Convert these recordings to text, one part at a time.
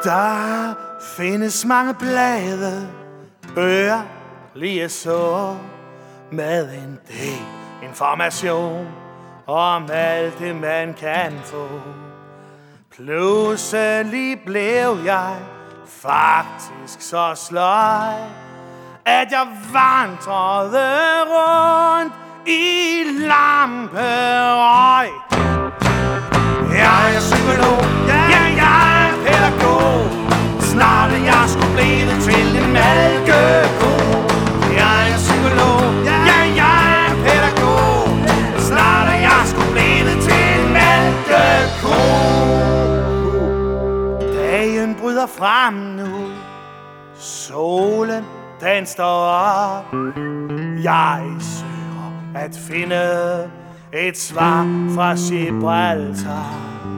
Der findes mange blade, bøger, lige så, med en del information om alt det, man kan få. Pludselig blev jeg faktisk så sløj, at jeg vandrede rundt i lamperøg. Jeg er psykolog, ja, jeg er pædagog. Snart er jeg skulle blive til en malkeko. Jeg er psykolog, ja, jeg er pædagog. Snart er jeg skulle blive til en malkeko. Dagen bryder frem nu. Solen, den står op. Jeg søger at finde et svar fra Gibraltar.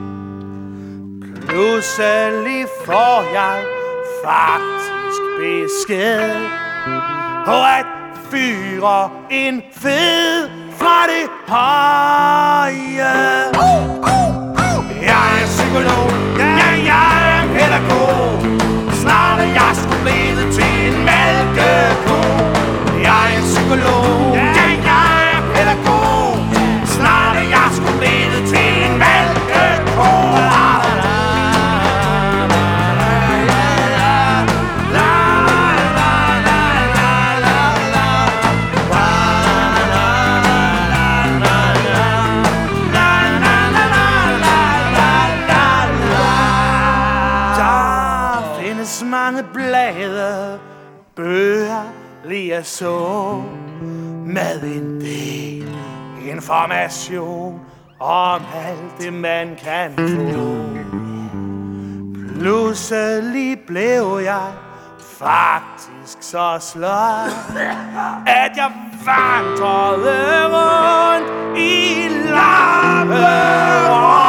Pludselig får jeg faktisk besked på at fyre en fed fra det høje. Jeg er psykolog, ja, jeg er pædagog. Snart er jeg skulle blive til en malkeko. Jeg er psykolog, ja, jeg er pædagog. Snart er jeg skulle blive til en malkeko. Mange blade, bøger, lige så, med en del information om alt det, man kan få. Pludselig blev jeg faktisk så sløj, at jeg vandrede rundt i lamperøg.